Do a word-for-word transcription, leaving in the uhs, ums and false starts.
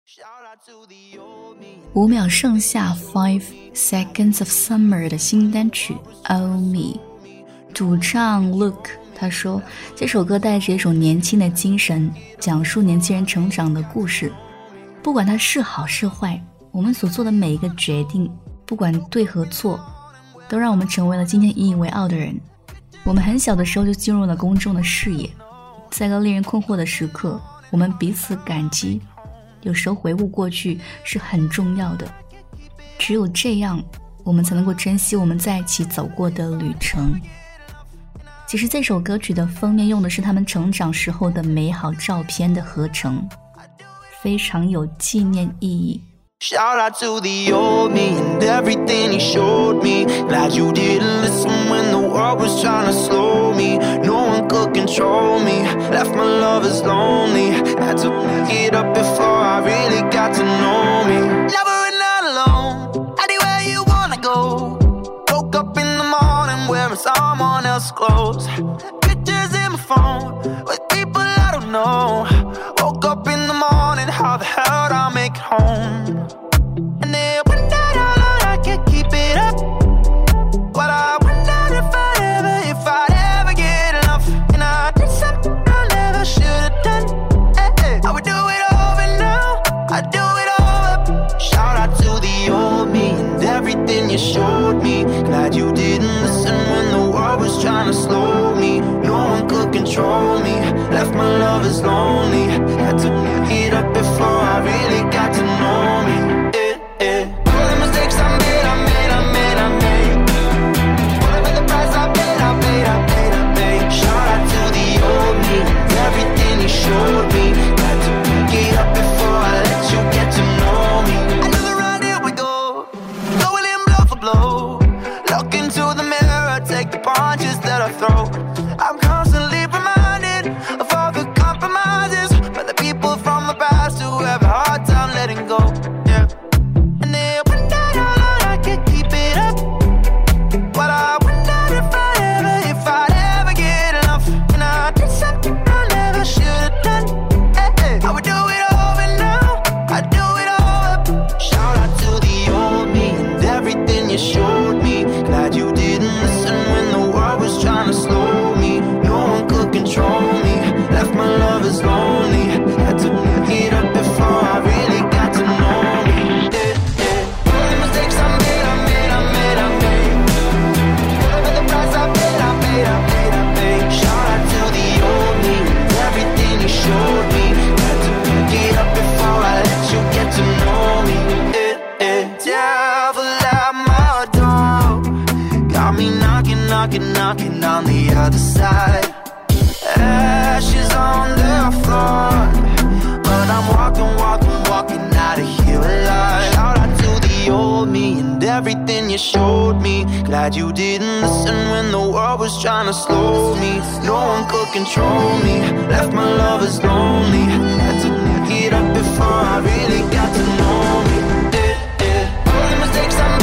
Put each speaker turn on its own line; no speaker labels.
五秒盛夏 Five Seconds of Summer 的新单曲 Oh Me， 主唱 Luke 他说，这首歌带着一种年轻的精神，讲述年轻人成长的故事。不管它是好是坏，我们所做的每一个决定，不管对和错，都让我们成为了今天引以为傲的人。我们很小的时候就进入了公众的视野，在个令人困惑的时刻，我们彼此感激。有时候回顾过去是很重要的，只有这样，我们才能够珍惜我们在一起走过的旅程。其实这首歌曲的封面用的是他们成长时候的美好照片的合成，非常有纪念意义。
Shout out to the old me and everything he showed me. Glad you didn't listen when the world was trying to slow me. No one could control me. Left my lovers lonely. Had to pick it up before I really got to know me. Never and not alone. Anywhere you wanna go. Woke up in the morning wearing someone else's clothes. Pictures in my phone with people I don't know. Woke up in the morning, how the hell did I make it home? And then one night all alone I can't keep it up. But I wondered if I'd ever, if I'd ever get enough. And I did something I never should've done. Hey, hey. I would do it over now, I'd do it over. Shout out to the old me and everything you showed me. Glad you didn't listen when the world was trying to slow me. No one could control me. Left my lovers lonely. Had to pick it up before I really got to know me. Eh, eh. All the mistakes I made, I made, I made, I made. Whatever the price I paid, I paid, I paid, I paid. Shout out to the old me, everything he showed me. Had to pick it up before I let you get to know me. Another round, here we go. Going in blow for blow. Look into the mirror, take the punches that I throw. I'm constantly reminded of all the compromises by the people from the past who have a hard time letting go. Yeah. And then one night all alone I can't keep it up. But I wondered if I'd ever, if I'd ever get enough. And I did something I never should've done. Hey, hey. I would do it over now, I'd do it over. Shout out to the old me and everything you showed me. Glad you didn't listen when the world was trying to slow me. No one could control me. Left my lovers lonely. Had to pick it up before I really got to know me. Yeah, yeah. All the mistakes I made, I made, I made, I made. Whatever the price I paid, I paid, I paid, I paid. Shout out to the old me, everything he showed me. Had to pick it up before I let you get to know me. Yeah, yeah. Devil at my door, got me knocking, knocking, knocking on the other side. Ashes on the floor, but I'm walking, walking, walking out of here alive. Shout out to the old me and everything you showed me. Glad you didn't listen when the world was trying to slow me. No one could control me. Left my lovers lonely. Had to pick it up before I really got to know me. Yeah, yeah. All the mistakes I